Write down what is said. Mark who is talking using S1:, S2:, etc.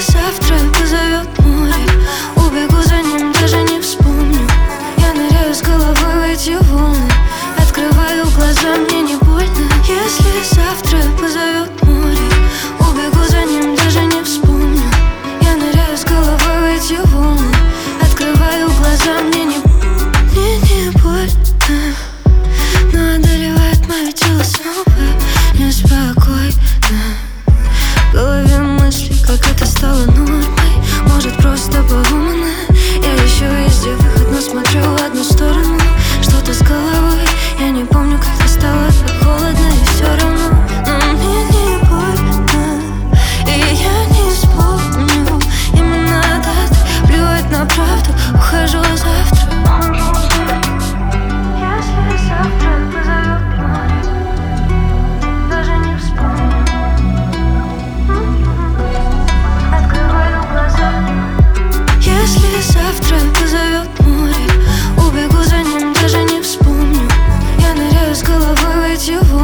S1: завтра позовет море, убегу за ним, даже не вспомню. Я ныряю с головой в эти волны, открываю глаза, мне не больно. Если завтра позовет море, убегу за ним, даже не вспомню. Я ныряю с головой в эти волны, открываю глаза, мне не больно. Но одолевает мое тело снова неспокойно. В голове мысли, как это стало нормой. Может, просто поломано. Я ищу везде выход, но смотрю в одну сторону. Что-то с головой, я не помню, как стало так холодно. И все равно, но мне не больно. И я не вспомню именно даты. Плевать на правду, ухожу завтра. Если завтра позовет море, даже не вспомню. Открываю глаза. Если завтра позовет море, убегу за ним, даже не вспомню. Я ныряю с головой в эти волны,